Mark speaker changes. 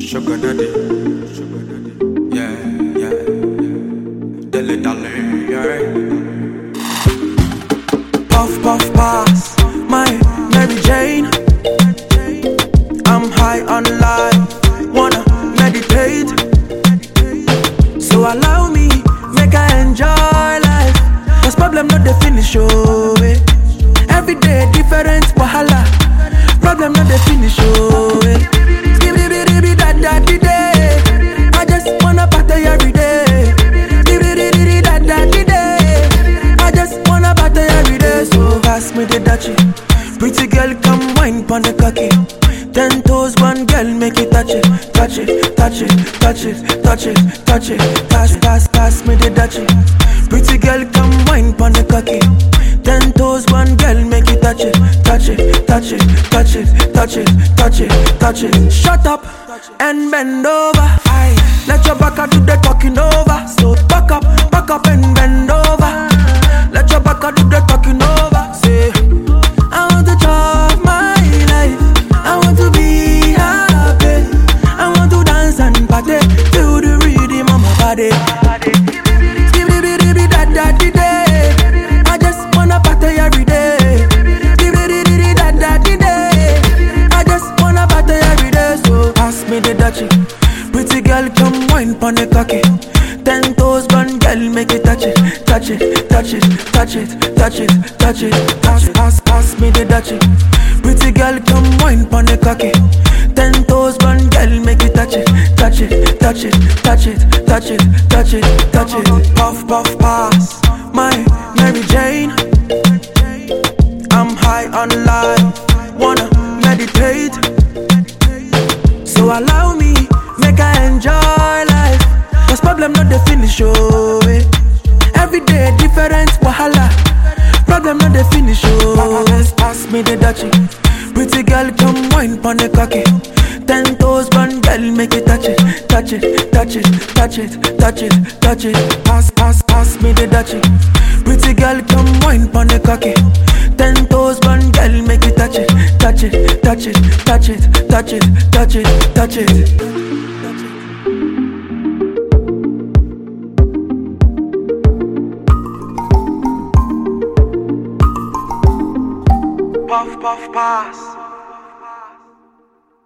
Speaker 1: Sugar daddy, yeah, yeah, dilly dally, yeah. Puff puff pass, my Mary Jane. I'm high on life, wanna meditate. So allow me, make I enjoy life. Cause problem not the finish, oh eh. Every day different wahala. Problem not the finish, oh eh. I just wanna party every day. I just wanna party every day. So pass me the dachi. Pretty girl, come wine pon the cocky. 10 toes, one girl, make it touch it, touch it, touch it, touch it, touch it, touch it. Pass me the dachi. Pretty girl, come wine pon the cocky. 10 toes, one girl, make it touch it, touch it, touch it, touch it, touch it, touch it, touch it. Shut up and bend over. Aye. Let your back do the talking over. So back up and bend over. Let your back do the talking over. Say, I want to chop my life. I want to be happy. I want to dance and party. Feel the rhythm of my body. I just wanna party every day. I just wanna party every day. So pass me the dachi. Pretty girl, come wine pon the cocky. 10 toes, one girl, make it touch it, touch it, touch it, touch it, touch it, touch it. Pass me the dachi. Pretty girl, come wine pon the cocky. 10 toes, one girl, make it touch it, touch it, touch it, touch it, touch it, touch it, touch it. Puff puff pass, my Mary Jane. I'm high on life, wanna meditate. So allow me, make I enjoy life. Cause problem not the finish, oh eh. Every day different wahala. Problem not the finish, oh eh. Pass me the dachi. Pretty girl, come wine pon the cocky. 10 toes, one girl, make it touch it, touch it, touch it, touch it, touch it, touch it. Pass me the dachi. Pretty girl, come wine pon the cocky. 10 toes, one girl, make it touch it, touch it, touch it, touch it, touch it, touch it, touch it. Puff puff pass.